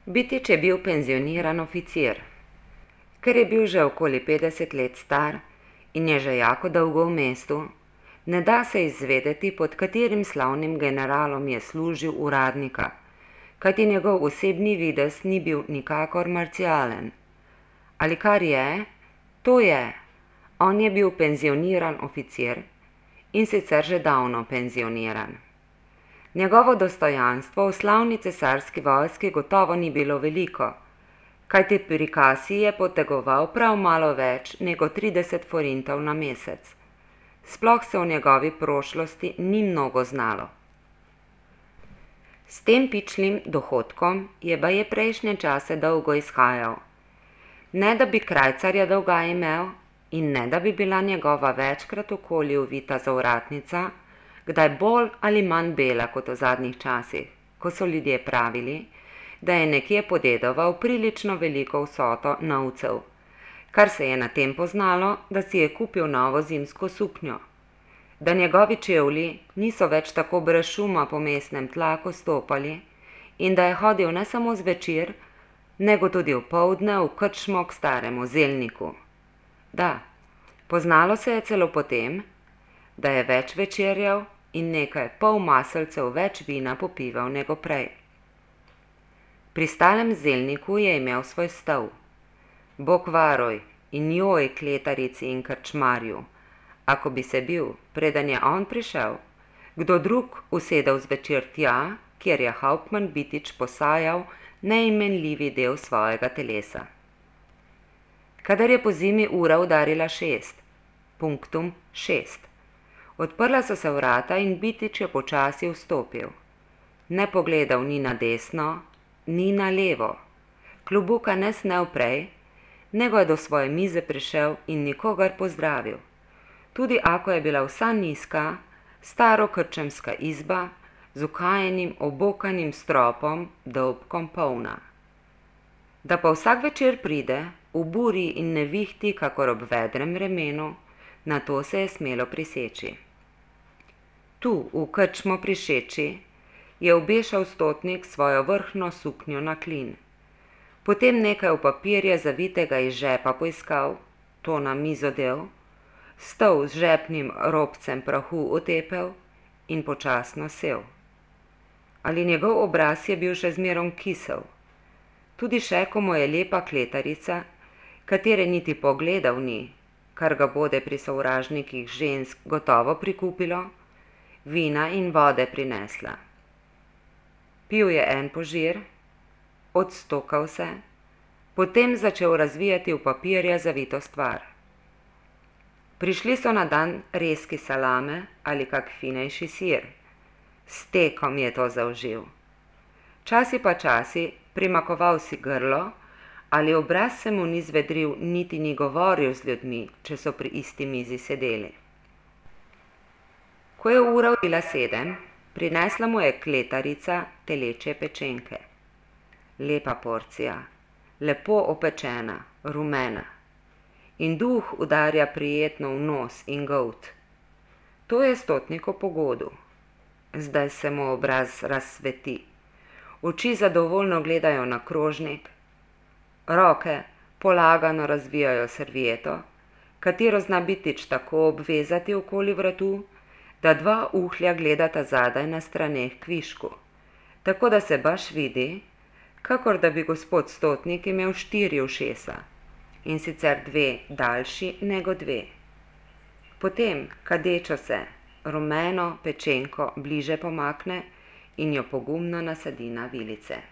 Bitič je bil penzioniran oficir. Ker je bil že okoli 50 let star in je že jako dolgo v mestu, ne da se izvedeti, pod katerim slavnim generalom je služil uradnika, kajti njegov osebni videz ni bil nikakor marcialen. Ali kar je, to je, on je bil penzioniran oficir in sicer že davno penzioniran. Njegovo dostojanstvo v slavni cesarski vojski gotovo ni bilo veliko, kajti pri kasi je potegoval prav malo več nego 30 forintov na mesec. Sploh se v njegovi prošlosti ni mnogo znalo. S tem pičlim dohodkom je baje prejšnje čase dolgo izhajal. Ne da bi krajcarja dolga imel in ne da bi bila njegova večkrat okoli uvita zavratnica, kdaj bolj ali manj bela kot v zadnjih časih, ko so ljudje pravili, da je nekje podedoval prilično veliko vsoto novcev, kar se je na tem poznalo, da si je kupil novo zimsko suknjo, da njegovi čevlji niso več tako brez šuma po mestnem tlaku stopali in da je hodil ne samo zvečer, nego tudi opoldne v krčmo k staremu zelniku. Da, poznalo se je celo potem, da je več večerjal in nekaj pol maselcev več vina popival nego prej. Pri stalem zelniku je imel svoj stol. Bog varoj in joj kletarici in krčmarju, ako bi se bil, preden je on prišel, kdo drug usedel zvečer tja, kjer je hauptmann Bitič posajal neimenljivi del svojega telesa. Kadar je po zimi ura udarila 6, punktum 6, odprla so se vrata in Bitič je počasi vstopil. Ne pogledal ni na desno, ni na levo, klobuka ne snel prej, nego je do svoje mize prišel in nikogar pozdravil. Tudi ako je bila vsa nizka, staro krčemska izba z ukajenim obokanim stropom dolbkom polna. Da pa vsak večer pride, v buri in nevihti kakor ob vedrem vremenu, na to se je smelo priseči. Tu, v krčmo prišeči, je obešal stotnik svojo vrhno suknjo na klin. Potem nekaj v papirje zavitega iz žepa poiskal, to na mizo del, stol z žepnim robcem prahu otepel in počasno sel. Ali njegov obraz je bil še zmerom kisel. Tudi še, ko mu je lepa kletarica, katere niti pogledal ni, kar ga bode pri sovražnikih žensk gotovo prikupilo, vina in vode prinesla. Pil je en požir, odstokal se, potem začel razvijati v papirja zavito stvar. Prišli so na dan rezki salame ali kak finejši sir. S tekom je to zaužil. Časi pa časi primakoval si grlo, ali obraz se mu ni zvedril, niti ni govoril z ljudmi, če so pri isti mizi sedeli. Ko je ura bila 7, prinesla mu je kletarica teleče pečenke. Lepa porcija, lepo opečena, rumena. In duh udarja prijetno v nos in golt. To je stotniku pogodu. Zdaj se mu obraz razsveti. Oči zadovoljno gledajo na krožnik, roke polagano razvijajo servieto, katero zna Bitič tako obvezati okoli vratu, da dva uhlja gledata zadaj na straneh kvišku, tako da se baš vidi, kakor da bi gospod stotnik imel 4 ušesa, in sicer 2 daljši nego 2. Potem, kadečo se, rumeno pečenko bliže pomakne in jo pogumno nasadi na vilice.